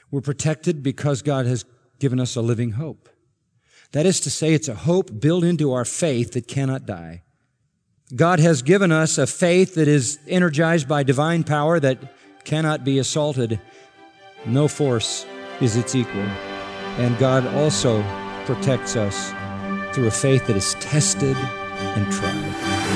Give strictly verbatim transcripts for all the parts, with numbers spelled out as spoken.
We're protected because God has given us a living hope. That is to say, it's a hope built into our faith that cannot die. God has given us a faith that is energized by divine power that cannot be assaulted. No force is its equal. And God also protects us through a faith that is tested and tried.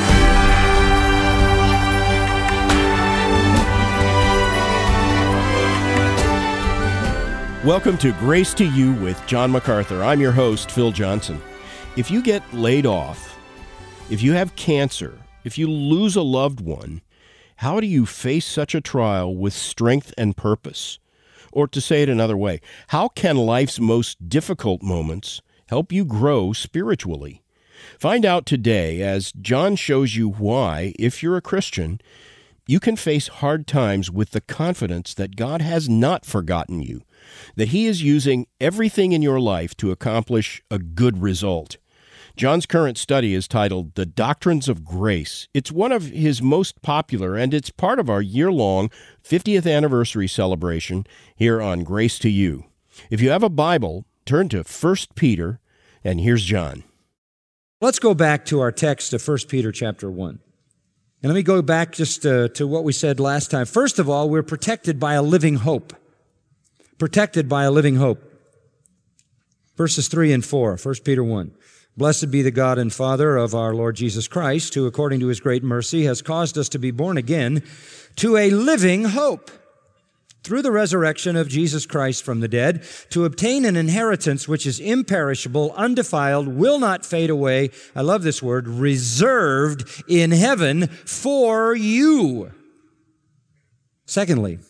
Welcome to Grace to You with John MacArthur. I'm your host, Phil Johnson. If you get laid off, if you have cancer, if you lose a loved one, how do you face such a trial with strength and purpose? Or to say it another way, how can life's most difficult moments help you grow spiritually? Find out today as John shows you why, if you're a Christian, you can face hard times with the confidence that God has not forgotten you, that He is using everything in your life to accomplish a good result. John's current study is titled The Doctrines of Grace. It's one of his most popular, and it's part of our year-long fiftieth anniversary celebration here on Grace to You. If you have a Bible, turn to First Peter, and here's John. Let's go back to our text of First Peter chapter one. And let me go back just uh, to what we said last time. First of all, we're protected by a living hope. Protected by a living hope. Verses three and four, First Peter one. Blessed be the God and Father of our Lord Jesus Christ, who according to His great mercy has caused us to be born again to a living hope through the resurrection of Jesus Christ from the dead, to obtain an inheritance which is imperishable, undefiled, will not fade away. I love this word, reserved in heaven for you. Secondly,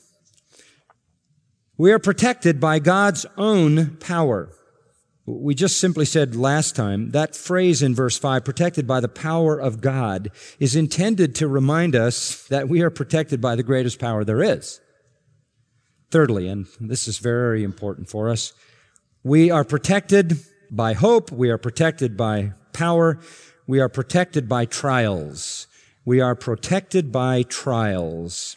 we are protected by God's own power. We just simply said last time, that phrase in verse five, protected by the power of God, is intended to remind us that we are protected by the greatest power there is. Thirdly, and this is very important for us, we are protected by hope, we are protected by power, we are protected by trials. We are protected by trials.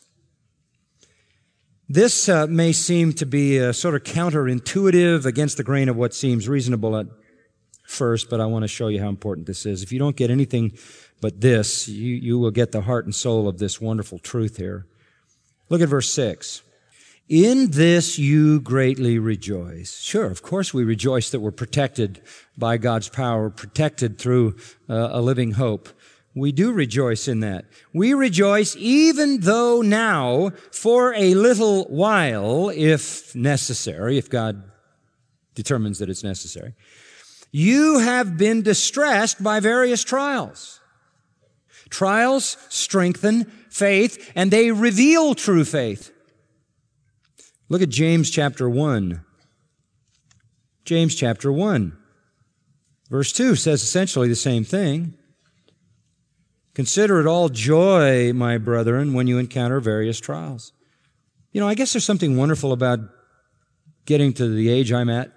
This uh, may seem to be uh, sort of counterintuitive, against the grain of what seems reasonable at first, but I want to show you how important this is. If you don't get anything but this, you, you will get the heart and soul of this wonderful truth here. Look at verse six. In this you greatly rejoice. Sure, of course we rejoice that we're protected by God's power, protected through uh, a living hope. We do rejoice in that. We rejoice even though now, for a little while, if necessary, if God determines that it's necessary, you have been distressed by various trials. Trials strengthen faith, and they reveal true faith. Look at James chapter one. James chapter one. Verse two says essentially the same thing. Consider it all joy, my brethren, when you encounter various trials. You know, I guess there's something wonderful about getting to the age I'm at.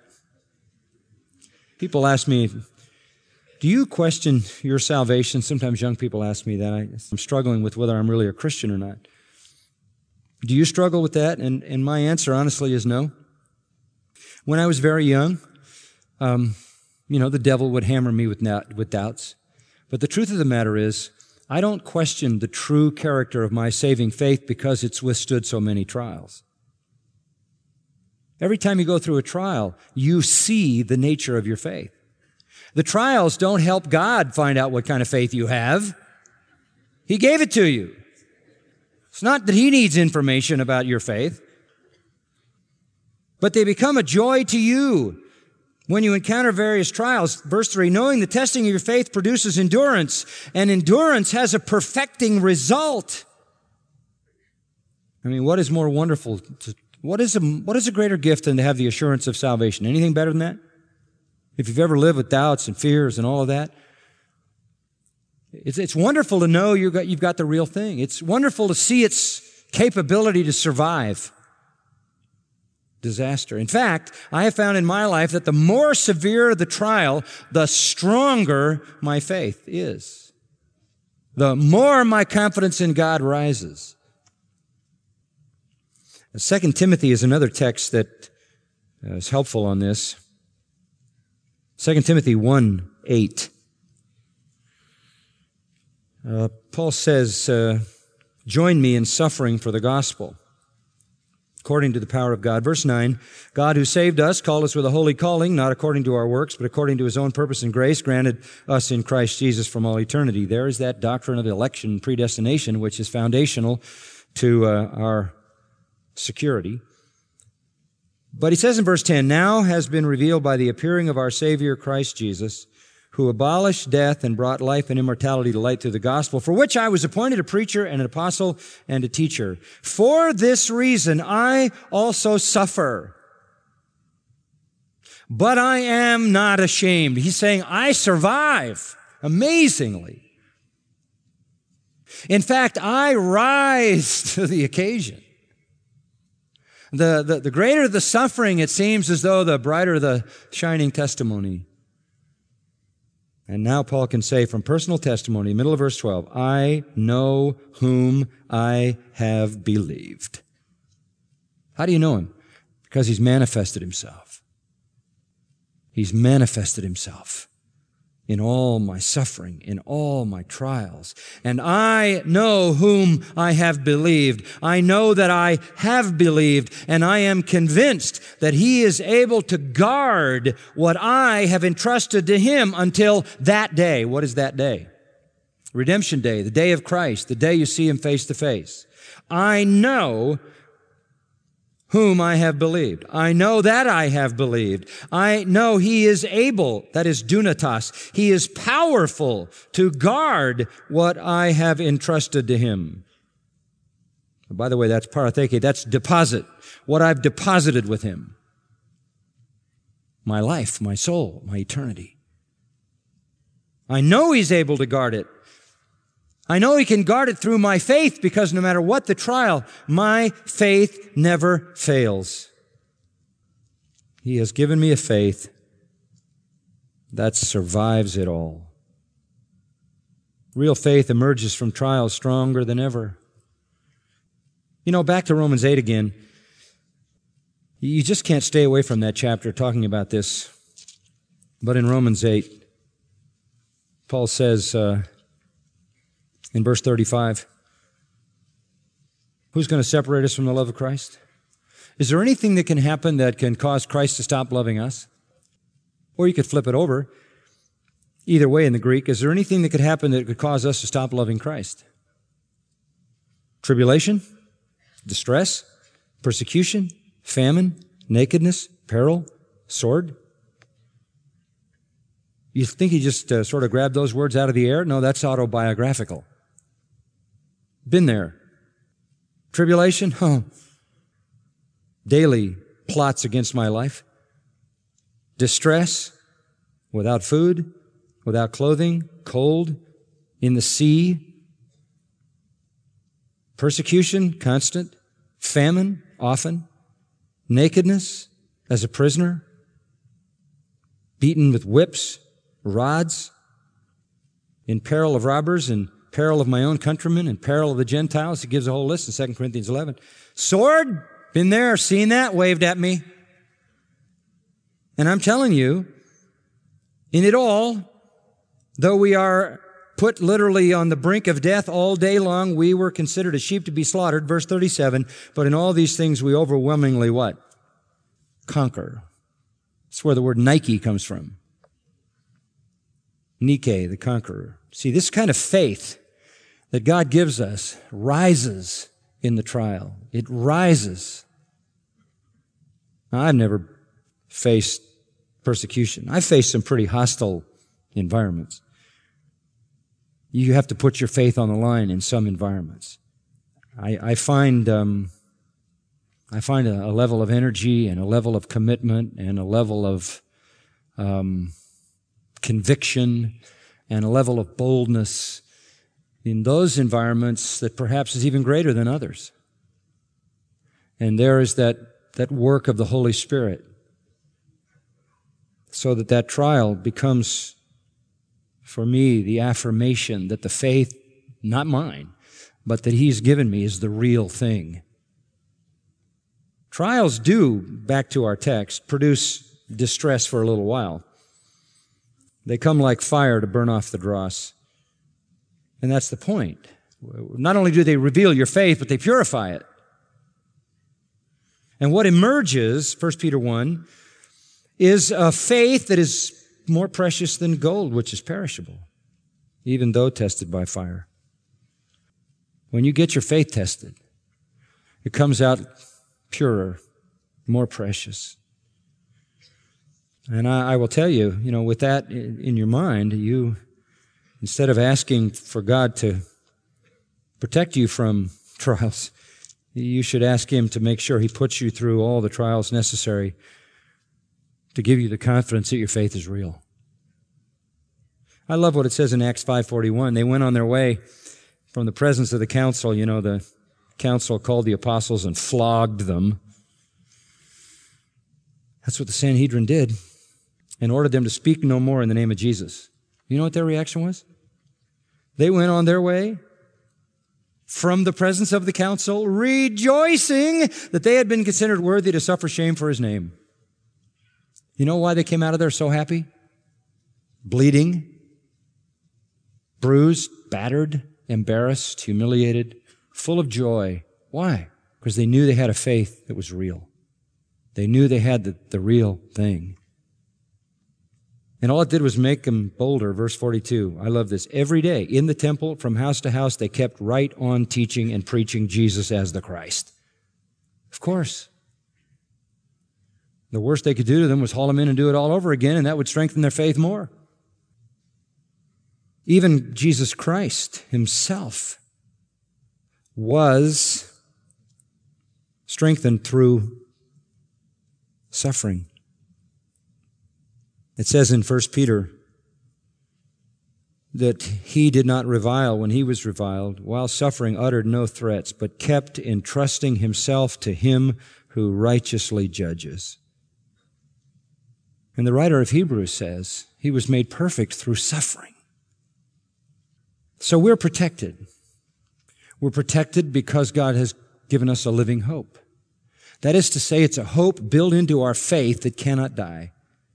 People ask me, do you question your salvation? Sometimes young people ask me that. I, I'm struggling with whether I'm really a Christian or not. Do you struggle with that? And, and my answer, honestly, is no. When I was very young, um, you know, the devil would hammer me with, na- with doubts. But the truth of the matter is, I don't question the true character of my saving faith because it's withstood so many trials. Every time you go through a trial, you see the nature of your faith. The trials don't help God find out what kind of faith you have. He gave it to you. It's not that He needs information about your faith, but they become a joy to you when you encounter various trials. Verse three, knowing the testing of your faith produces endurance, and endurance has a perfecting result. I mean, what is more wonderful? To, what is a, what is a greater gift than to have the assurance of salvation? Anything better than that? If you've ever lived with doubts and fears and all of that, It's, it's wonderful to know you've got, you've got the real thing. It's wonderful to see its capability to survive disaster. In fact, I have found in my life that the more severe the trial, the stronger my faith is. The more my confidence in God rises. Second Timothy is another text that uh, is helpful on this. Second Timothy one eight. Uh, Paul says, uh, join me in suffering for the gospel, according to the power of God. Verse nine, God who saved us, called us with a holy calling, not according to our works, but according to his own purpose and grace, granted us in Christ Jesus from all eternity. There is that doctrine of election and predestination, which is foundational to uh, our security. But he says in verse ten, now has been revealed by the appearing of our Savior Christ Jesus, who abolished death and brought life and immortality to light through the gospel, for which I was appointed a preacher and an apostle and a teacher. For this reason I also suffer. But I am not ashamed. He's saying, I survive amazingly. In fact, I rise to the occasion. The, the, the greater the suffering, it seems as though the brighter the shining testimony. And now Paul can say from personal testimony, middle of verse twelve, I know whom I have believed. How do you know him? Because he's manifested himself. He's manifested himself in all my suffering, in all my trials. And I know whom I have believed. I know that I have believed, and I am convinced that he is able to guard what I have entrusted to him until that day. What is that day? Redemption Day, the day of Christ, the day you see him face to face. I know whom I have believed. I know that I have believed. I know he is able, that is dunatos. He is powerful to guard what I have entrusted to him. By the way, that's paratheke, that's deposit, what I've deposited with him. My life, my soul, my eternity. I know he's able to guard it. I know he can guard it through my faith because no matter what the trial, my faith never fails. He has given me a faith that survives it all. Real faith emerges from trials stronger than ever. You know, back to Romans eight again. You just can't stay away from that chapter talking about this. But in Romans eight, Paul says, uh, in verse thirty-five, who's going to separate us from the love of Christ? Is there anything that can happen that can cause Christ to stop loving us? Or you could flip it over. Either way in the Greek, is there anything that could happen that could cause us to stop loving Christ? Tribulation, distress, persecution, famine, nakedness, peril, sword? You think he just uh, sort of grabbed those words out of the air? No, that's autobiographical. Been there. Tribulation? Oh. Daily plots against my life. Distress, without food, without clothing, cold, in the sea. Persecution, constant. Famine, often. Nakedness, as a prisoner. Beaten with whips, rods. In peril of robbers, and peril of my own countrymen, and peril of the Gentiles. He gives a whole list in Second Corinthians eleven. Sword, been there, seen that, waved at me. And I'm telling you, in it all, though we are put literally on the brink of death all day long, we were considered a sheep to be slaughtered, verse thirty-seven, but in all these things we overwhelmingly what? Conquer. That's where the word Nike comes from. Nike, the conqueror. See, this kind of faith that God gives us rises in the trial. It rises. Now, I've never faced persecution. I've faced some pretty hostile environments. You have to put your faith on the line in some environments. I, I find um, I find a, a level of energy and a level of commitment and a level of um, conviction and a level of boldness in those environments that perhaps is even greater than others. And there is that, that work of the Holy Spirit so that that trial becomes, for me, the affirmation that the faith, not mine, but that He's given me is the real thing. Trials do, back to our text, produce distress for a little while. They come like fire to burn off the dross. And that's the point. Not only do they reveal your faith, but they purify it. And what emerges, First Peter one, is a faith that is more precious than gold, which is perishable, even though tested by fire. When you get your faith tested, it comes out purer, more precious. And I, I will tell you, you know, with that in, in your mind, you, instead of asking for God to protect you from trials, you should ask Him to make sure He puts you through all the trials necessary to give you the confidence that your faith is real. I love what it says in Acts five forty-one. They went on their way from the presence of the council. You know, the council called the apostles and flogged them. That's what the Sanhedrin did, and ordered them to speak no more in the name of Jesus. You know what their reaction was? They went on their way from the presence of the council, rejoicing that they had been considered worthy to suffer shame for His name. You know why they came out of there so happy? Bleeding, bruised, battered, embarrassed, humiliated, full of joy. Why? Because they knew they had a faith that was real. They knew they had the, the real thing. And all it did was make them bolder. Verse forty-two, I love this. Every day in the temple, from house to house, they kept right on teaching and preaching Jesus as the Christ. Of course. The worst they could do to them was haul them in and do it all over again, and that would strengthen their faith more. Even Jesus Christ Himself was strengthened through suffering. It says in First Peter that He did not revile when He was reviled, while suffering uttered no threats, but kept entrusting Himself to Him who righteously judges. And the writer of Hebrews says He was made perfect through suffering. So we're protected. We're protected because God has given us a living hope. That is to say, it's a hope built into our faith that cannot die.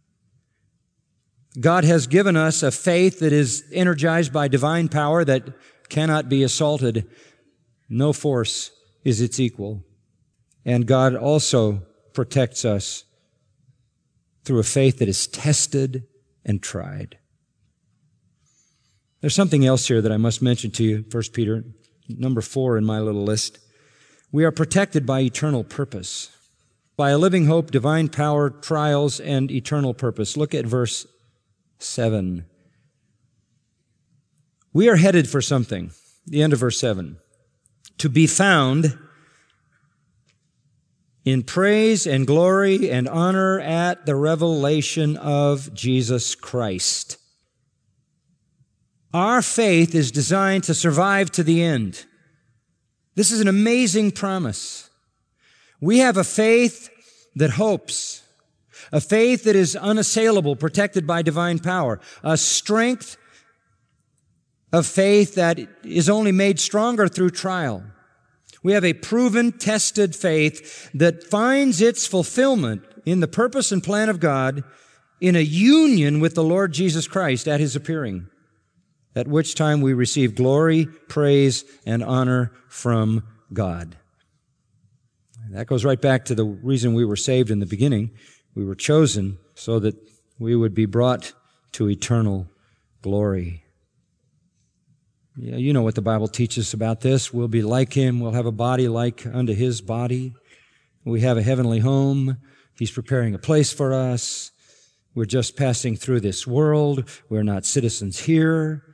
God has given us a faith that is energized by divine power that cannot be assaulted. No force is its equal. And God also protects us through a faith that is tested and tried. There's something else here that I must mention to you, First Peter, number four in my little list. We are protected by eternal purpose, by a living hope, divine power, trials, and eternal purpose. Look at verse seven. We are headed for something. The end of verse seven. To be found in praise and glory and honor at the revelation of Jesus Christ. Our faith is designed to survive to the end. This is an amazing promise. We have a faith that hopes, a faith that is unassailable, protected by divine power, a strength of faith that is only made stronger through trial. We have a proven, tested faith that finds its fulfillment in the purpose and plan of God in a union with the Lord Jesus Christ at His appearing, at which time we receive glory, praise, and honor from God. That goes right back to the reason we were saved in the beginning. We were chosen so that we would be brought to eternal glory. Yeah, you know what the Bible teaches about this. We'll be like Him. We'll have a body like unto His body. We have a heavenly home. He's preparing a place for us. We're just passing through this world. We're not citizens here.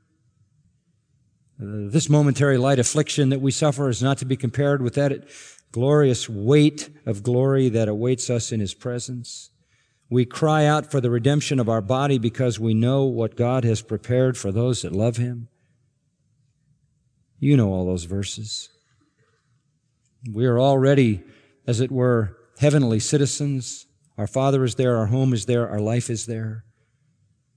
Uh, this momentary light affliction that we suffer is not to be compared with that glorious weight of glory that awaits us in His presence. We cry out for the redemption of our body because we know what God has prepared for those that love Him. You know all those verses. We are already, as it were, heavenly citizens. Our Father is there, our home is there, our life is there.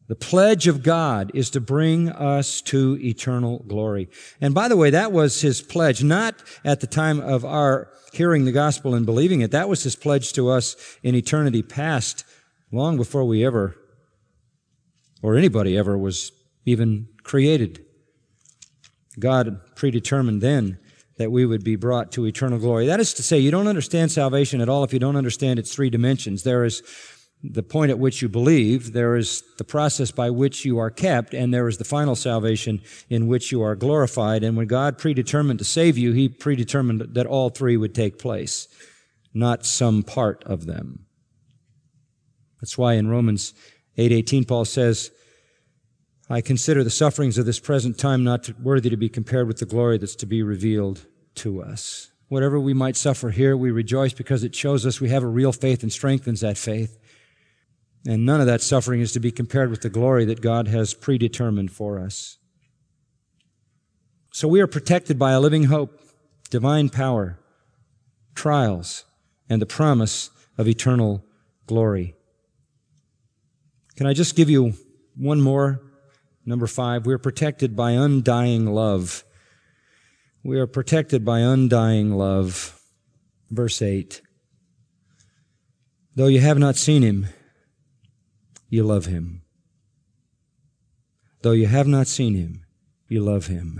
The pledge of God is to bring us to eternal glory. And by the way, that was His pledge, not at the time of our hearing the gospel and believing it. That was His pledge to us in eternity past, long before we ever, or anybody ever, was even created. God predetermined then that we would be brought to eternal glory. That is to say, you don't understand salvation at all if you don't understand its three dimensions. There is the point at which you believe, there is the process by which you are kept, and there is the final salvation in which you are glorified. And when God predetermined to save you, He predetermined that all three would take place, not some part of them. That's why in Romans eight eighteen, Paul says, I consider the sufferings of this present time not worthy to be compared with the glory that's to be revealed to us. Whatever we might suffer here, we rejoice because it shows us we have a real faith and strengthens that faith. And none of that suffering is to be compared with the glory that God has predetermined for us. So we are protected by a living hope, divine power, trials, and the promise of eternal glory. Can I just give you one more? Number five, we are protected by undying love. We are protected by undying love. Verse eight. Though you have not seen Him, you love Him. Though you have not seen Him, you love Him.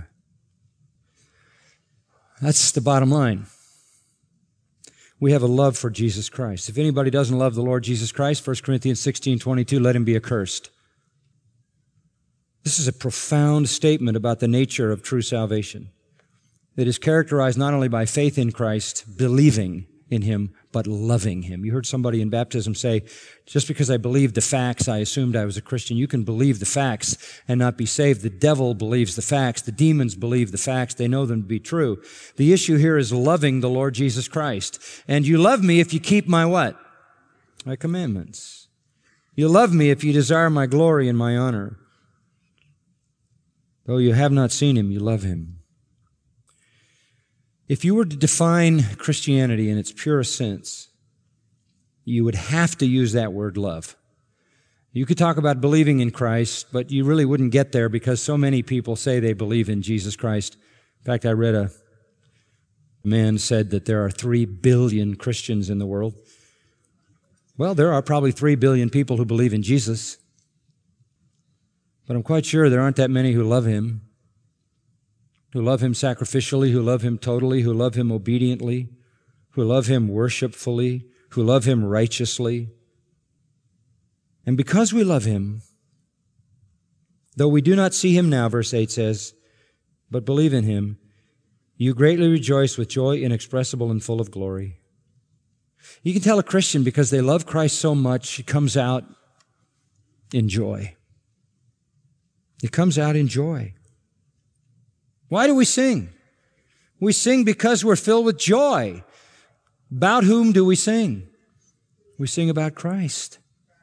That's the bottom line. We have a love for Jesus Christ. If anybody doesn't love the Lord Jesus Christ, First Corinthians sixteen twenty-two, let him be accursed. This is a profound statement about the nature of true salvation. It is characterized not only by faith in Christ, believing in Him, but loving Him. You heard somebody in baptism say, just because I believed the facts, I assumed I was a Christian. You can believe the facts and not be saved. The devil believes the facts. The demons believe the facts. They know them to be true. The issue here is loving the Lord Jesus Christ. And you love me if you keep my what? My commandments. You love me if you desire my glory and my honor. Though you have not seen Him, you love Him. If you were to define Christianity in its purest sense, you would have to use that word love. You could talk about believing in Christ, but you really wouldn't get there because so many people say they believe in Jesus Christ. In fact, I read a man said that there are three billion Christians in the world. Well, there are probably three billion people who believe in Jesus. But I'm quite sure there aren't that many who love Him, who love Him sacrificially, who love Him totally, who love Him obediently, who love Him worshipfully, who love Him righteously. And because we love Him, though we do not see Him now, verse eight says, but believe in Him, you greatly rejoice with joy inexpressible and full of glory. You can tell a Christian because they love Christ so much, it comes out in joy. It comes out in joy. Why do we sing? We sing because we're filled with joy. About whom do we sing? We sing about Christ.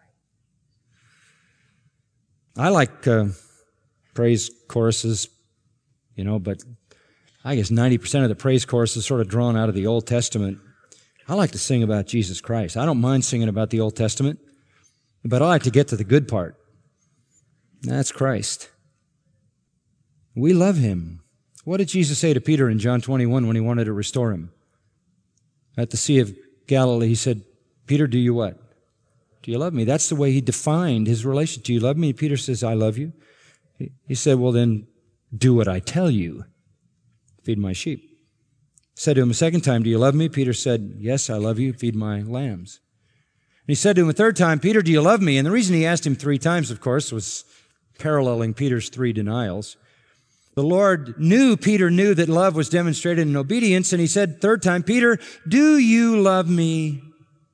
I like uh, praise choruses, you know, but I guess ninety percent of the praise chorus is sort of drawn out of the Old Testament. I like to sing about Jesus Christ. I don't mind singing about the Old Testament, but I like to get to the good part. That's Christ. We love Him. What did Jesus say to Peter in John twenty-one when He wanted to restore him? At the Sea of Galilee, He said, Peter, do you what? Do you love me? That's the way He defined His relation. Do you love me? Peter says, I love you. He said, well then, do what I tell you. Feed my sheep. Said to him a second time, do you love me? Peter said, yes, I love you. Feed my lambs. And He said to him a third time, Peter, do you love me? And the reason He asked him three times, of course, was paralleling Peter's three denials. The Lord knew, Peter knew that love was demonstrated in obedience, and He said third time, Peter, do you love me?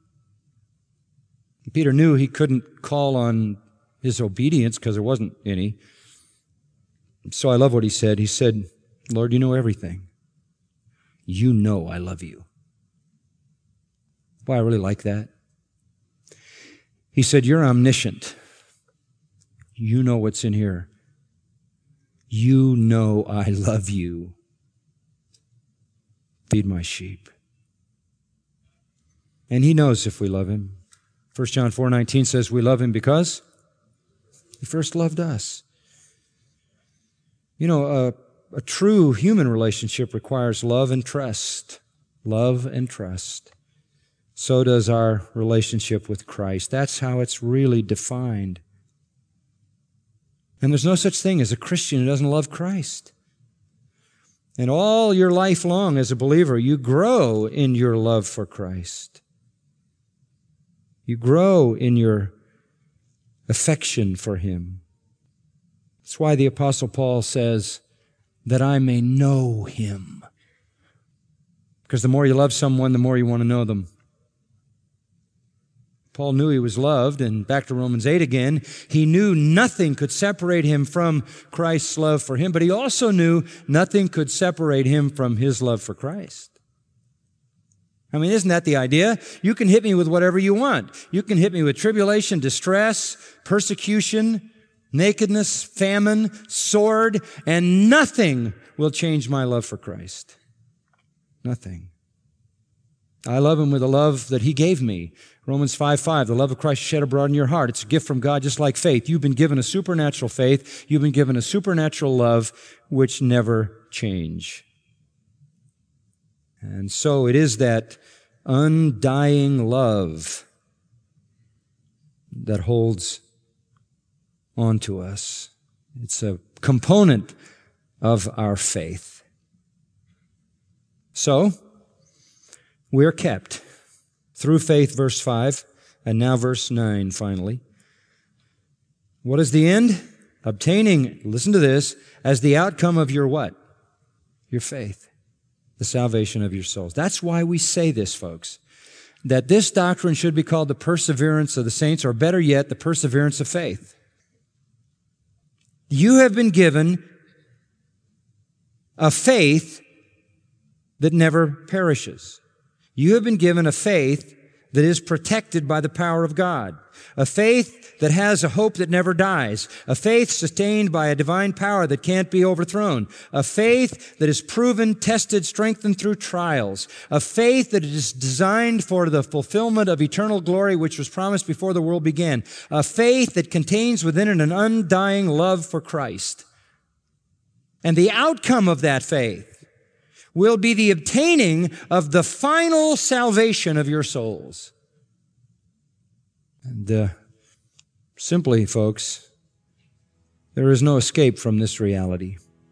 And Peter knew he couldn't call on his obedience because there wasn't any. So I love what he said. He said, Lord, you know everything. You know I love you. Boy, I really like that. He said, you're omniscient. You know what's in here. You know I love you. Feed my sheep. And He knows if we love Him. First John four nineteen says we love Him because He first loved us. You know, a, a true human relationship requires love and trust. Love and trust. So does our relationship with Christ. That's how it's really defined. And there's no such thing as a Christian who doesn't love Christ. And all your life long as a believer, you grow in your love for Christ. You grow in your affection for Him. That's why the Apostle Paul says, that I may know Him. Because the more you love someone, the more you want to know them. Paul knew he was loved, and back to Romans eight again, he knew nothing could separate him from Christ's love for him, but he also knew nothing could separate him from his love for Christ. I mean, isn't that the idea? You can hit me with whatever you want. You can hit me with tribulation, distress, persecution, nakedness, famine, sword, and nothing will change my love for Christ. Nothing. I love Him with a love that He gave me. Romans five five, the love of Christ shed abroad in your heart. It's a gift from God, just like faith. You've been given a supernatural faith. You've been given a supernatural love which never change. And so it is that undying love that holds on to us. It's a component of our faith. So, we're kept through faith, verse five, and now verse nine, finally. What is the end? Obtaining, listen to this, as the outcome of your what? Your faith. The salvation of your souls. That's why we say this, folks, that this doctrine should be called the perseverance of the saints, or better yet, the perseverance of faith. You have been given a faith that never perishes. You have been given a faith that is protected by the power of God. A faith that has a hope that never dies. A faith sustained by a divine power that can't be overthrown. A faith that is proven, tested, strengthened through trials. A faith that is designed for the fulfillment of eternal glory which was promised before the world began. A faith that contains within it an undying love for Christ. And the outcome of that faith will be the obtaining of the final salvation of your souls. And uh, simply, folks, there is no escape from this reality.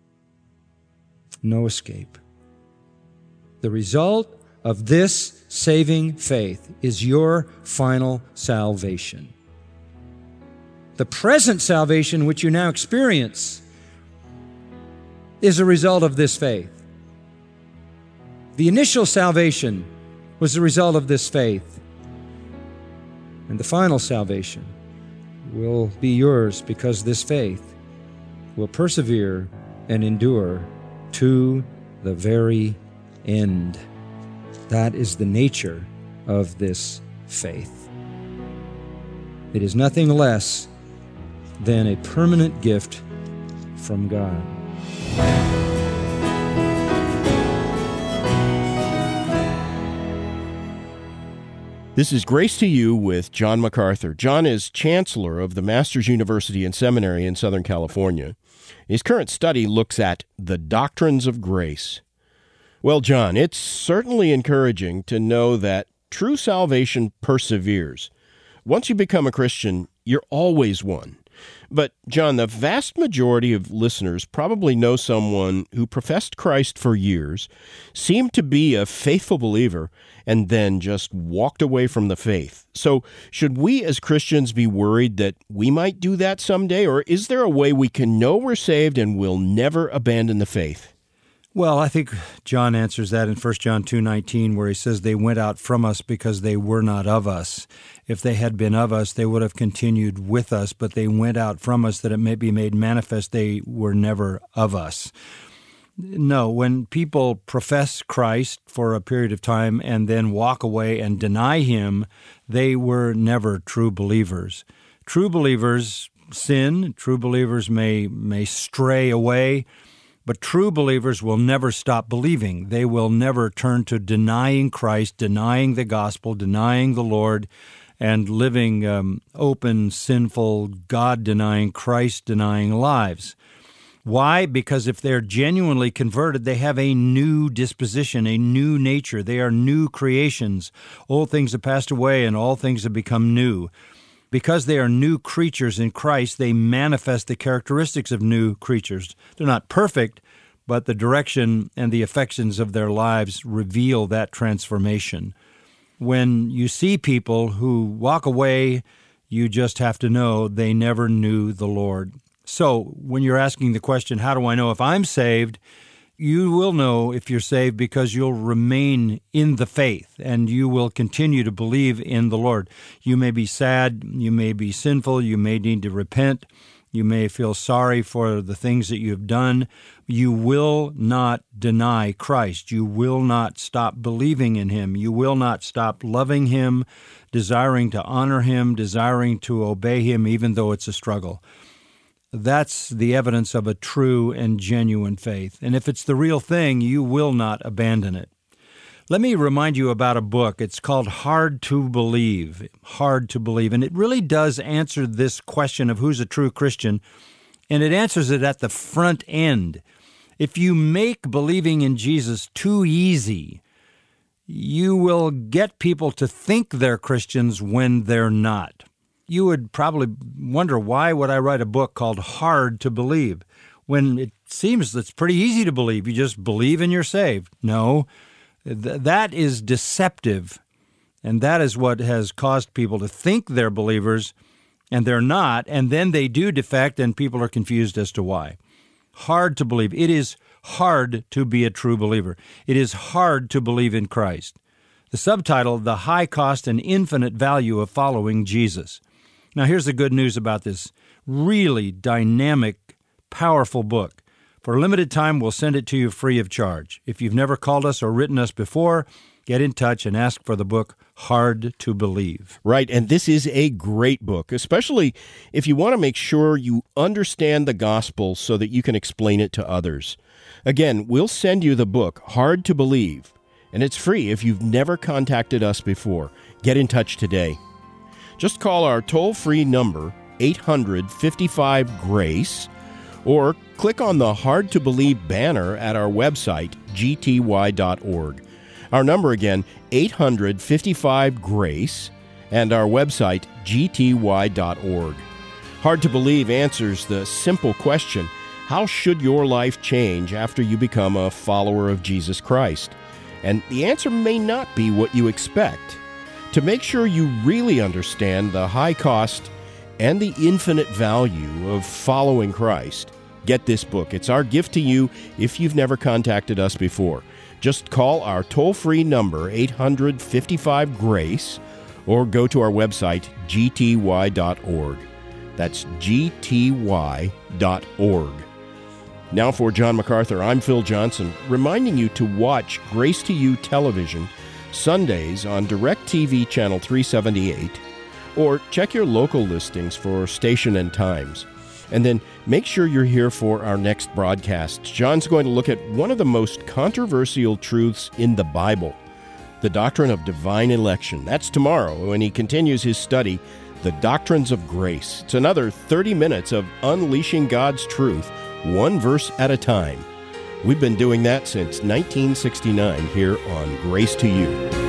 No escape. The result of this saving faith is your final salvation. The present salvation which you now experience is a result of this faith. The initial salvation was the result of this faith. And the final salvation will be yours because this faith will persevere and endure to the very end. That is the nature of this faith. It is nothing less than a permanent gift from God. This is Grace to You with John MacArthur. John is chancellor of the Masters University and Seminary in Southern California. His current study looks at the doctrines of grace. Well, John, it's certainly encouraging to know that true salvation perseveres. Once you become a Christian, you're always one. But, John, the vast majority of listeners probably know someone who professed Christ for years, seemed to be a faithful believer, and then just walked away from the faith. So, should we as Christians be worried that we might do that someday, or is there a way we can know we're saved and will never abandon the faith? Well, I think John answers that in First John two nineteen, where he says, they went out from us because they were not of us. If they had been of us, they would have continued with us, but they went out from us that it may be made manifest they were never of us. No, when people profess Christ for a period of time and then walk away and deny Him, they were never true believers. True believers sin, true believers may may stray away, but true believers will never stop believing. They will never turn to denying Christ, denying the gospel, denying the Lord, and living um, open, sinful, God-denying, Christ-denying lives. Why? Because if they're genuinely converted, they have a new disposition, a new nature. They are new creations. Old things have passed away and all things have become new. Because they are new creatures in Christ, they manifest the characteristics of new creatures. They're not perfect, but the direction and the affections of their lives reveal that transformation. When you see people who walk away, you just have to know they never knew the Lord. So when you're asking the question, how do I know if I'm saved? You will know if you're saved because you'll remain in the faith and you will continue to believe in the Lord. You may be sad, you may be sinful, you may need to repent, you may feel sorry for the things that you've done. You will not deny Christ. You will not stop believing in Him. You will not stop loving Him, desiring to honor Him, desiring to obey Him, even though it's a struggle. That's the evidence of a true and genuine faith. And if it's the real thing, you will not abandon it. Let me remind you about a book. It's called Hard to Believe. Hard to Believe. And it really does answer this question of who's a true Christian, and it answers it at the front end. If you make believing in Jesus too easy, you will get people to think they're Christians when they're not. You would probably wonder, why would I write a book called Hard to Believe when it seems it's pretty easy to believe? You just believe and you're saved. No, th- that is deceptive, and that is what has caused people to think they're believers, and they're not, and then they do defect, and people are confused as to why. Hard to believe. It is hard to be a true believer. It is hard to believe in Christ. The subtitle, The High Cost and Infinite Value of Following Jesus. Now, here's the good news about this really dynamic, powerful book. For a limited time, we'll send it to you free of charge. If you've never called us or written us before, get in touch and ask for the book Hard to Believe. Right, and this is a great book, especially if you want to make sure you understand the gospel so that you can explain it to others. Again, we'll send you the book Hard to Believe, and it's free if you've never contacted us before. Get in touch today. Just call our toll-free number, eight hundred, fifty-five, GRACE, or click on the Hard to Believe banner at our website, g t y dot org. Our number again, eight hundred, fifty-five, GRACE, and our website, g t y dot org. Hard to Believe answers the simple question, how should your life change after you become a follower of Jesus Christ? And the answer may not be what you expect. To make sure you really understand the high cost and the infinite value of following Christ, get this book. It's our gift to you if you've never contacted us before. Just call our toll-free number, eight hundred, fifty-five, GRACE, or go to our website, g t y dot org. That's g t y dot org. Now for John MacArthur, I'm Phil Johnson, reminding you to watch Grace to You television Sundays on DirecTV Channel three seventy-eight, or check your local listings for station and times. And then make sure you're here for our next broadcast. John's going to look at one of the most controversial truths in the Bible, the doctrine of divine election. That's tomorrow when he continues his study, The Doctrines of Grace. It's another thirty minutes of unleashing God's truth, one verse at a time. We've been doing that since nineteen sixty-nine here on Grace to You.